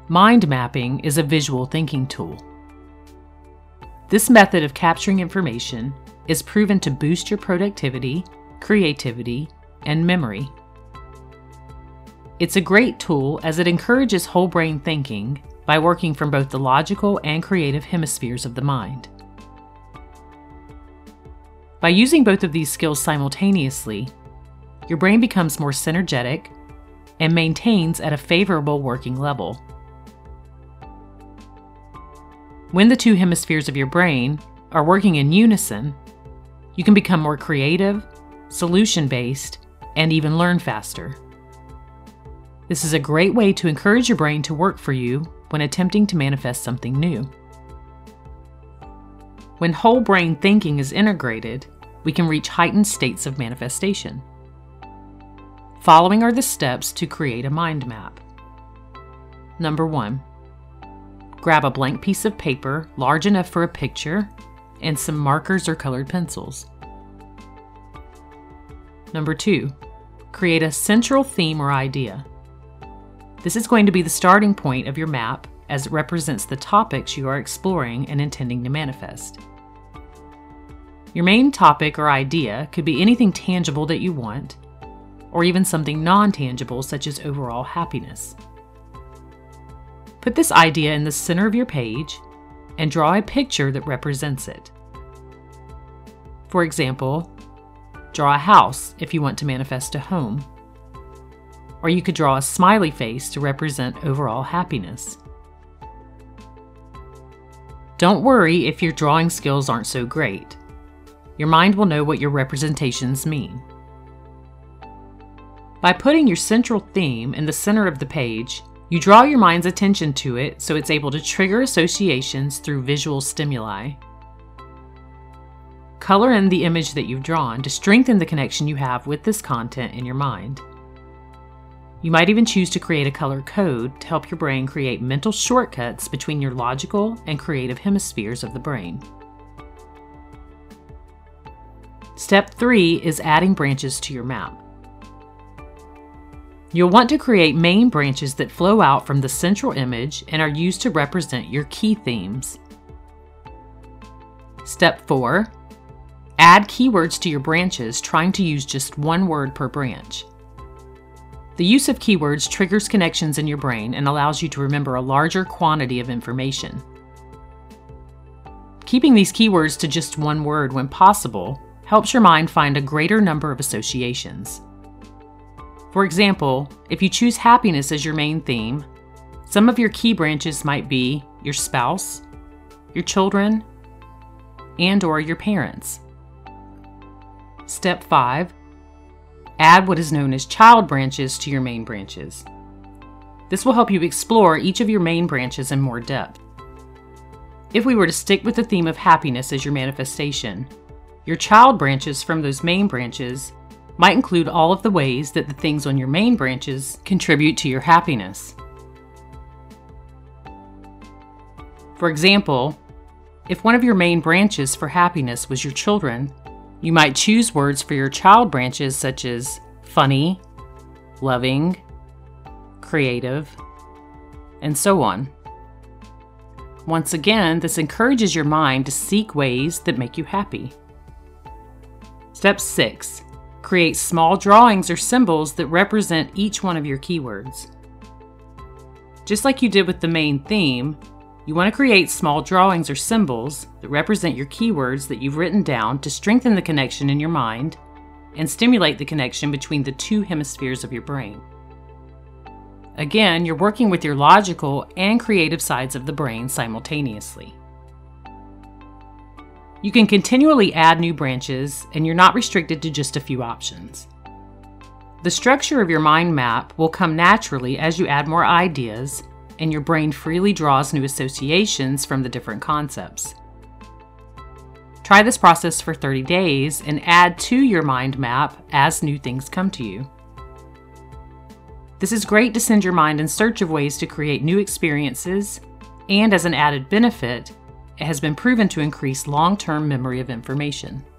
Mind mapping is a visual thinking tool. This method of capturing information is proven to boost your productivity, creativity, and memory. It's a great tool as it encourages whole brain thinking by working from both the logical and creative hemispheres of the mind. By using both of these skills simultaneously, your brain becomes more synergetic and maintains at a favorable working level. When the two hemispheres of your brain are working in unison, you can become more creative, solution-based, and even learn faster. This is a great way to encourage your brain to work for you when attempting to manifest something new. When whole brain thinking is integrated, we can reach heightened states of manifestation. Following are the steps to create a mind map. Number 1. Grab a blank piece of paper large enough for a picture and some markers or colored pencils. Number 2. Create a central theme or idea. This is going to be the starting point of your map as it represents the topics you are exploring and intending to manifest. Your main topic or idea could be anything tangible that you want, or even something non-tangible such as overall happiness. Put this idea in the center of your page and draw a picture that represents it. For example, draw a house if you want to manifest a home. Or you could draw a smiley face to represent overall happiness. Don't worry if your drawing skills aren't so great. Your mind will know what your representations mean. By putting your central theme in the center of the page, you draw your mind's attention to it so it's able to trigger associations through visual stimuli. Color in the image that you've drawn to strengthen the connection you have with this content in your mind. You might even choose to create a color code to help your brain create mental shortcuts between your logical and creative hemispheres of the brain. Step 3 is adding branches to your map. You'll want to create main branches that flow out from the central image and are used to represent your key themes. Step 4. Add keywords to your branches, trying to use just one word per branch. The use of keywords triggers connections in your brain and allows you to remember a larger quantity of information. Keeping these keywords to just one word when possible helps your mind find a greater number of associations. For example, if you choose happiness as your main theme, some of your key branches might be your spouse, your children, and/or your parents. Step 5. Add what is known as child branches to your main branches. This will help you explore each of your main branches in more depth. If we were to stick with the theme of happiness as your manifestation, your child branches from those main branches might include all of the ways that the things on your main branches contribute to your happiness. For example, if one of your main branches for happiness was your children, you might choose words for your child branches such as funny, loving, creative, and so on. Once again, this encourages your mind to seek ways that make you happy. Step 6. Create small drawings or symbols that represent each one of your keywords. Just like you did with the main theme, you want to create small drawings or symbols that represent your keywords that you've written down to strengthen the connection in your mind and stimulate the connection between the two hemispheres of your brain. Again, you're working with your logical and creative sides of the brain simultaneously. You can continually add new branches, and you're not restricted to just a few options. The structure of your mind map will come naturally as you add more ideas, and your brain freely draws new associations from the different concepts. Try this process for 30 days and add to your mind map as new things come to you. This is great to send your mind in search of ways to create new experiences, and as an added benefit, it has been proven to increase long-term memory of information.